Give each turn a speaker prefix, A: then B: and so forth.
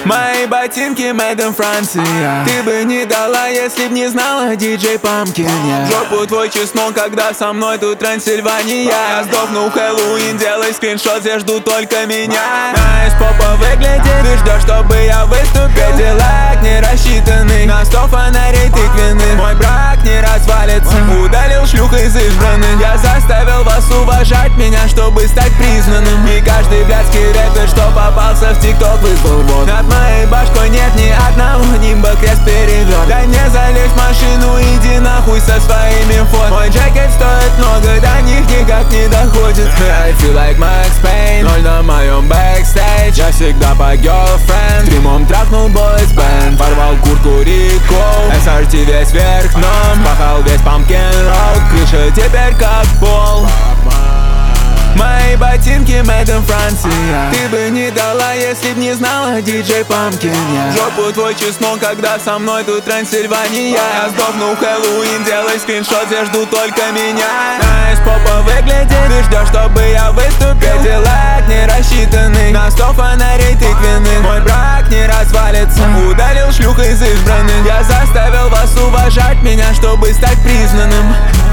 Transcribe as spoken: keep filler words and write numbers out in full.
A: Мои ботинки made in Франция. Ты бы не дала, если б не знала диджей Памкин. yeah. Жопу твой чеснок, когда со мной тут Трансильвания. Я сдохну Хэллоуин, делай скриншот, все ждут только меня. Знаешь, попа выглядит, ты ждешь, чтобы я выступил. Кадиллак не рассчитанный на сто фонарей тыквенных. Мой брак не развалится, удалил шлюх из избранных. Я заставил вас уважать меня, чтобы стать признанным. И каждый блядский рэпер, что попался в ТикТок, вызвал вот. Над моей башкой нет ни одного нимба, крест переверт. Дай мне залезть в машину, иди нахуй со своими фото. Мой джекет стоит много, до них никак не доходит. I feel like Max Payne, ноль на моем бэкстейдж. Я всегда по girlfriend, стримом трахнул boys band. Порвал куртку Рико, эс ар ти весь вверх дном. Пахал весь Pumpkin Road, крыша теперь как пол. Мои ботинки made in Франция. Ты бы не дала, если б не знала диджей Памкин. yeah. Жопу твой чеснок, когда со мной тут Трансильвания. Я сдохну Хэллоуин, делай скриншот, все ждут только меня. Знаешь, попа выглядит, ты ждешь, чтобы я выступил. Кадиллак не рассчитанный на сто фонарей тыквенных. Мой брак не развалится, удалил шлюх из избранных. Я заставил вас уважать меня, чтобы стать признанным.